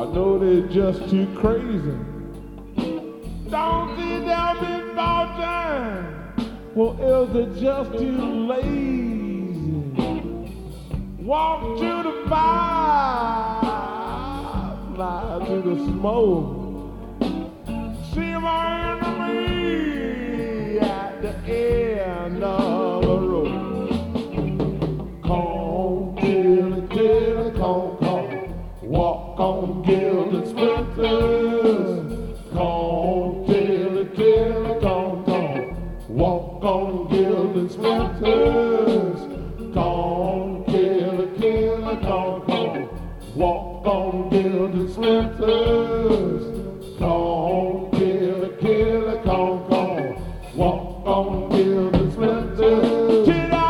know they're just too crazy. Don't see them in time, or else they're just too lazy. Walk to the fire, fly to the smoke. See my enemy at the end of the road. Come, kill it, come. Walk on gilded splinters. Come, kill it, come. Walk on gilded splinters. Come, kill it, come. Walk on gilded splinters. Come, kill it, come. Walk on gilded splinters.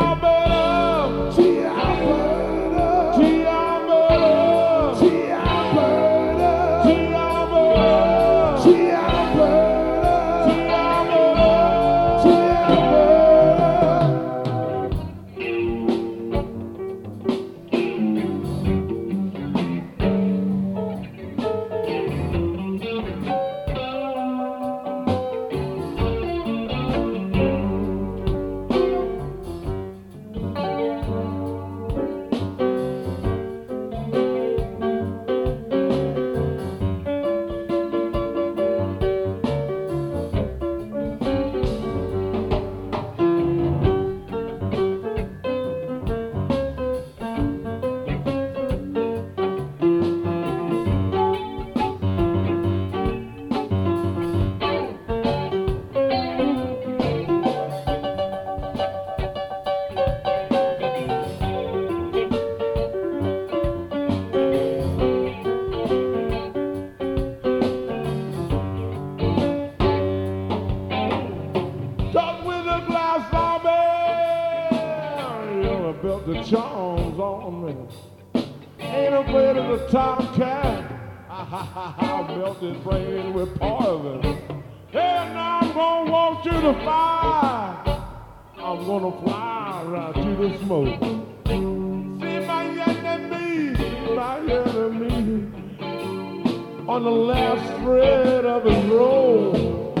Built the charms on me. Ain't afraid of the tomcat. I melt his brain with poison. And now I'm gonna walk to the fire. I'm gonna fly right to the smoke. See my enemy on the last thread of his road.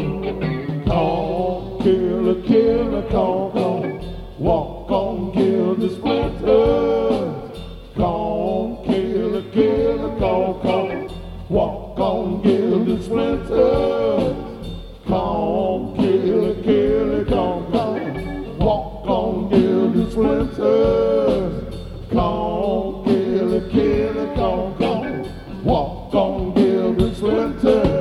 Come, kill it, come. Walk on, kill the splinters. Come, kill it, come. Walk on, kill the splinters. Come, kill it, come. Walk on, kill the splinters. Come, kill it, come. Walk on, kill the splinters.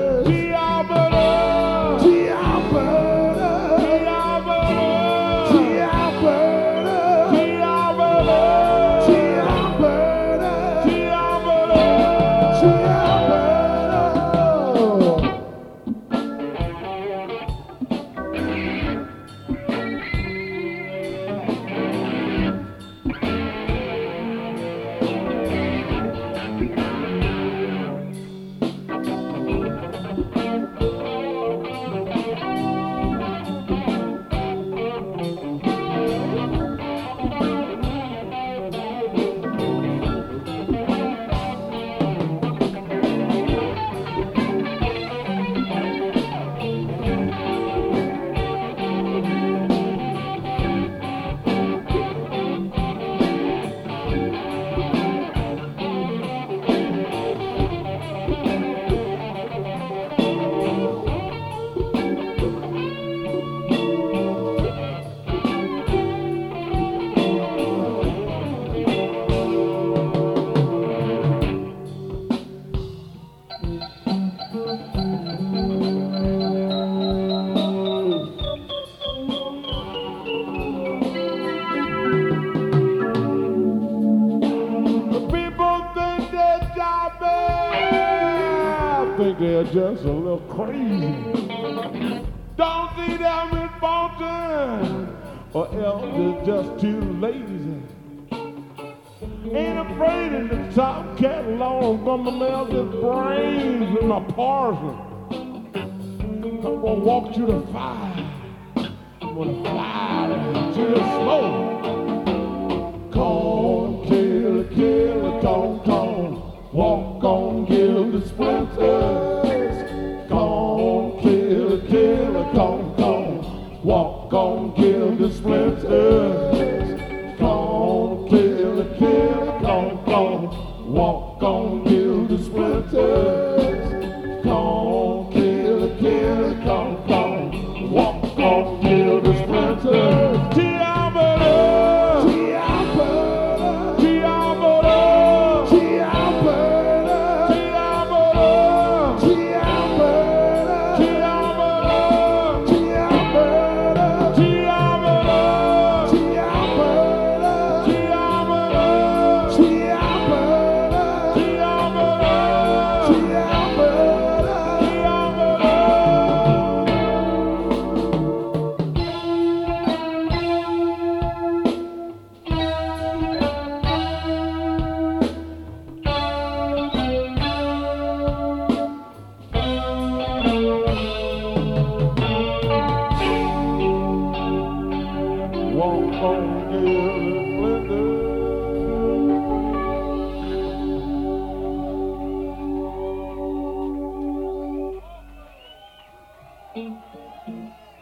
Think they're just a little crazy. Don't see them in Fulton, or else they're just too lazy. Ain't afraid of the top cat law. I'm gonna melt his brains with my parson. I'm gonna walk to the fire. I'm gonna fly to the smoke. Come, kill it, come. Walk Walk on, kill the splinters. Gone, kill, gone. Walk on, kill the splinters. Gone, kill, gone. Walk on, kill the splinters. Gone, kill, gone. Walk on, kill the splinters. Walk on, kill the splendor.